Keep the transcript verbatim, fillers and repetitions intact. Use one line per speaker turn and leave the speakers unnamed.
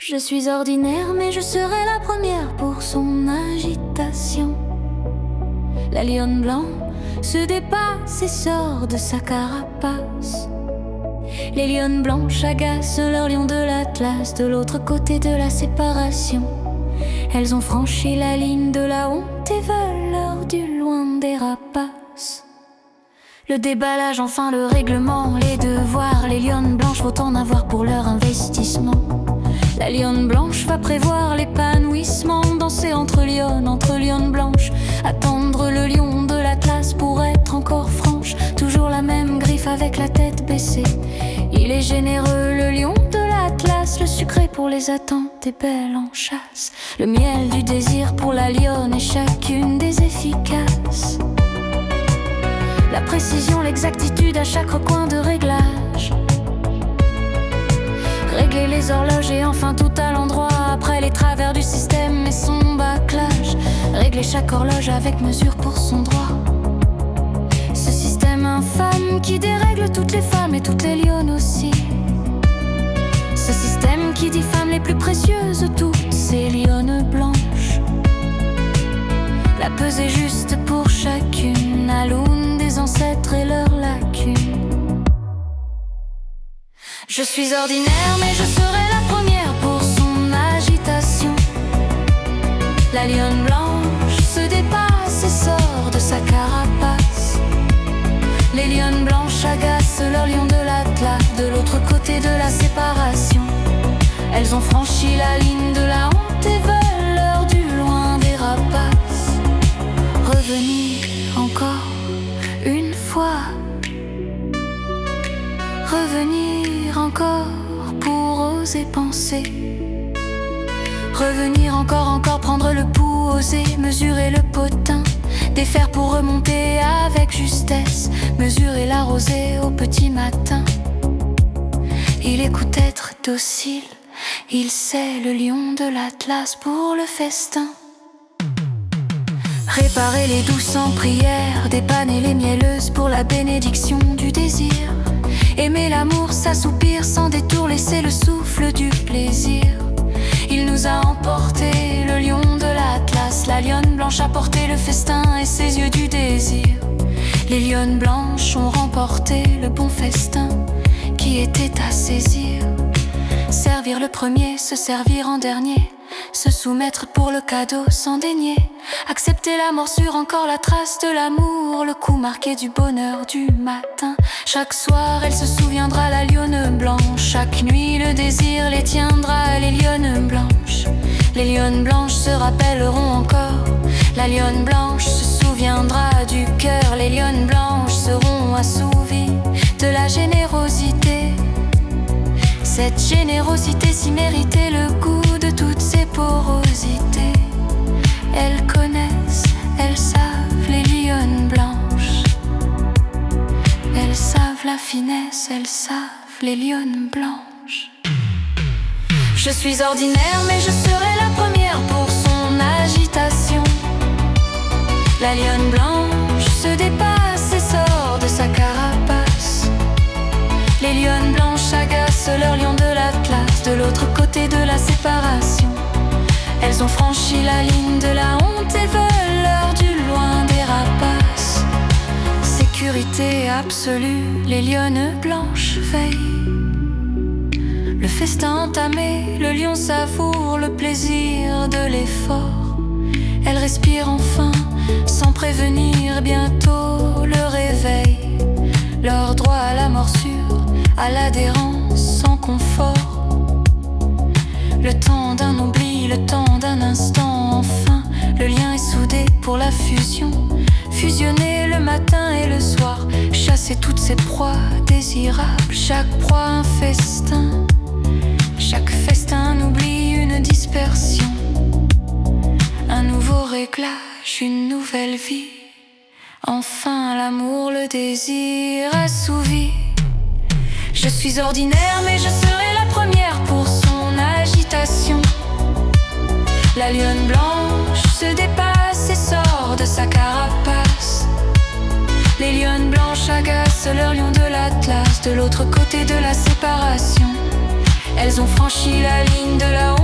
Je suis ordinaire, mais je serai la première pour son agitation. La lionne blanc se dépasse et sort de sa carapace. Les lionnes blanches agacent leur lion de l'Atlas de l'autre côté de la séparation. Elles ont franchi la ligne de la honte et veulent l'heure du loin des rapaces. Le déballage, enfin le règlement, les devoirs. Les lionnes blanches vont en avoir pour leur investissement. La lionne blanche va prévoir l'épanouissement, danser entre lionnes, entre lionnes blanches, attendre le lion de l'Atlas pour être encore franche. Toujours la même griffe avec la tête baissée. Il est généreux le lion de l'Atlas, le sucré pour les attentes et belles en chasse. Le miel du désir pour la lionne et chacune des efficaces. La précision, l'exactitude à chaque recoin de réglage. Régler les horloges et enfin tout à l'endroit. Après les travers du système et son bâclage. Régler chaque horloge avec mesure pour son droit. Ce système infâme qui dérègle toutes les femmes et toutes les lionnes aussi. Ce système qui diffame les plus précieuses, toutes ces lionnes blanches. La pesée juste pour chacune, à l'aune des ancêtres et leurs lacunes. Je suis ordinaire, mais je serai la première pour son agitation. La lionne blanche se dépasse et sort de sa carapace. Les lionnes blanches agacent leur lion de l'Atlas de l'autre côté de la séparation. Elles ont franchi la ligne de la honte et veulent l'heure du loin des rapaces. Revenir encore une fois. Revenir encore pour oser penser. Revenir encore, encore prendre le pouls, oser mesurer le potin. Défaire pour remonter avec justesse. Mesurer la rosée au petit matin. Il écoute être docile. Il sait le lion de l'Atlas pour le festin. Réparer les douces en prière. Dépanner les mielleuses pour la bénédiction du désir. Aimer l'amour, s'assoupir sans détour, laisser le souffle du plaisir. Il nous a emporté le lion de l'Atlas. La lionne blanche a porté le festin et ses yeux du désir. Les lionnes blanches ont remporté le bon festin qui était à saisir. Servir le premier, se servir en dernier. Se soumettre pour le cadeau sans dénier. Accepter la morsure, encore la trace de l'amour. Le coup marqué du bonheur du matin. Chaque soir elle se souviendra, la lionne blanche. Chaque nuit le désir les tiendra, les lionnes blanches. Les lionnes blanches se rappelleront encore. La lionne blanche se souviendra du cœur. Les lionnes blanches seront assouvies de la générosité. Cette générosité si méritée, le goût de toutes ces porosités. Elles connaissent, elles savent les lionnes blanches. Elles savent la finesse, elles savent les lionnes blanches. Je suis ordinaire, mais je serai la première pour son agitation. La lionne blanche se dépasse et sort de sa carapace. Les lionnes blanches agacent leur lion de l'Atlas de l'autre côté de la séparation. Elles ont franchi la ligne de la honte et veulent l'heure du loin des rapaces. Sécurité absolue, les lionnes blanches veillent. Le festin entamé, le lion savoure le plaisir de l'effort. Elle respire enfin, sans prévenir bientôt le réveil. Leur droit à la morsure, à l'adhérence sans confort. Le temps d'un oubli, le temps d'un instant, enfin le lien est soudé pour la fusion. Fusionner le matin et le soir, chasser toutes ces proies désirables. Chaque proie un festin, chaque festin oublie une dispersion. Un nouveau réglage, une nouvelle vie. Enfin l'amour, le désir assouvi. Je suis ordinaire, mais je serai la première pour son agitation. La lionne blanche se dépasse et sort de sa carapace. Les lionnes blanches agacent leur lion de l'Atlas de l'autre côté de la séparation. Elles ont franchi la ligne de la honte.